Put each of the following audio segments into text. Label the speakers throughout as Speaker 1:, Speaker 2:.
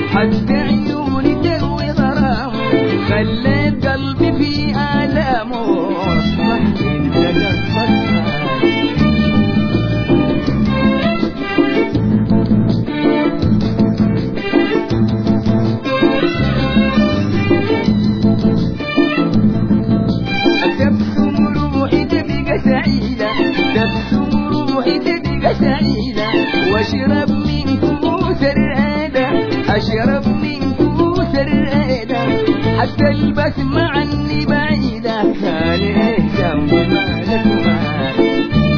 Speaker 1: حتى عيوني تروي غرامه، خليت قلبي في آلامه، أصبحت انت قلبك تبسم روحي تبقى سعيدة، تبسم روحي تبقى سعيدة، واشرب من كؤوس الرادة، اشرب من كؤوس الرادة، حتى البسمة عني بعيدة، كان ايه ذنبي مالك مالك.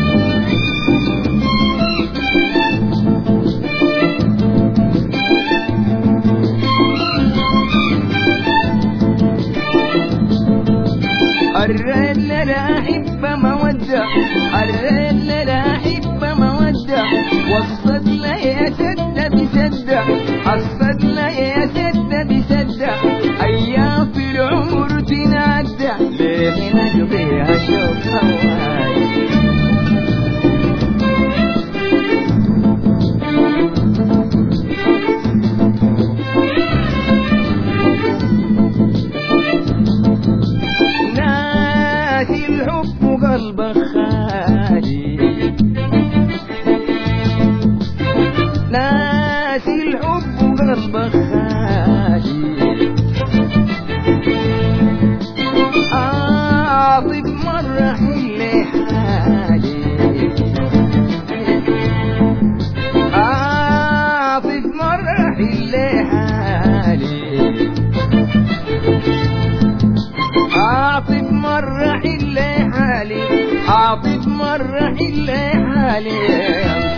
Speaker 1: الرجل لا أحب مودة، الرجل لا أحب مودة، والصد لا يسد بسدة، الصد لا يسد بسدة، أيام في العمر تنادى، ليه نقضيها شوق هواي. قلبك خالي، ناسي الحب قلبك خالي، عاطف مرة حلي حالي، عاطف مرة حلي حالي، عاطف مرة حلي حالي، عاطف مرة حلي حالي.